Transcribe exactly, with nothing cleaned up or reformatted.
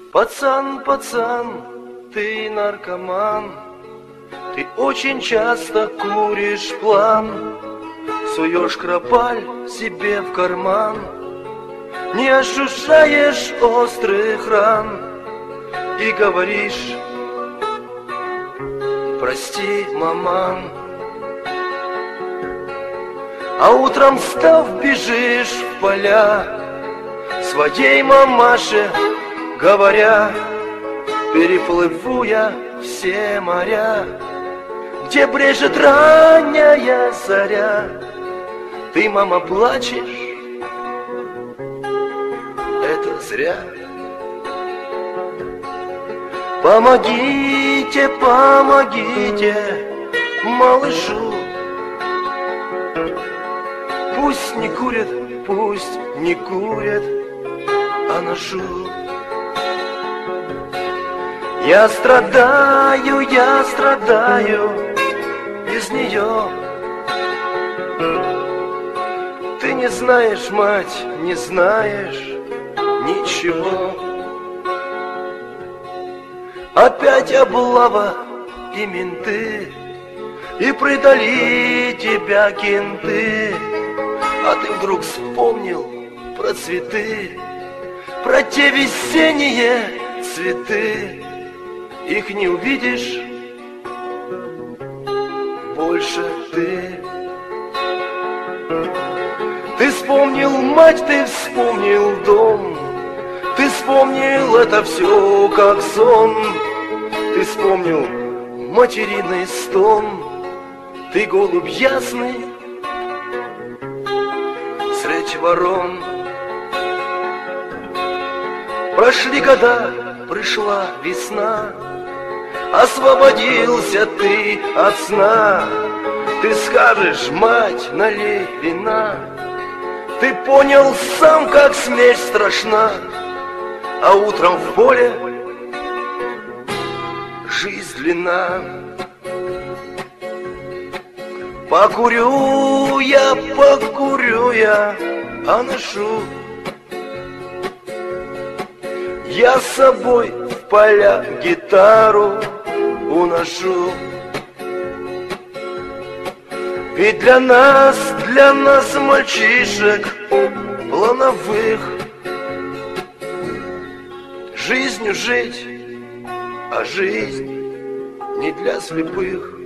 Пацан, пацан, ты наркоман, ты очень часто куришь план, суешь кропаль себе в карман, не ощущаешь острых ран и говоришь: прости, маман. А утром встав, бежишь в поля, своей мамаше говоря: переплыву я все моря, где брежет ранняя заря. Ты, мама, плачешь, это зря. Помогите, помогите малышу, пусть не курит, пусть не курит, а ношу. Я страдаю, я страдаю без нее. Ты не знаешь, мать, не знаешь ничего. Опять облава и менты, и предали тебя кенты. А ты вдруг вспомнил про цветы, про те весенние цветы. Их не увидишь больше ты. Ты вспомнил мать, ты вспомнил дом, ты вспомнил это все как сон. Ты вспомнил материный стон, ты голубь ясный средь ворон. Прошли года, пришла весна, освободился ты от сна. Ты скажешь: мать, налей вина. Ты понял сам, как смерть страшна, а утром в поле жизнь длинна. Покурю я, покурю я, а ношу я с собой в поля гитару уношу. Ведь для нас, для нас, мальчишек плановых, жизнью жить, а жизнь не для слепых.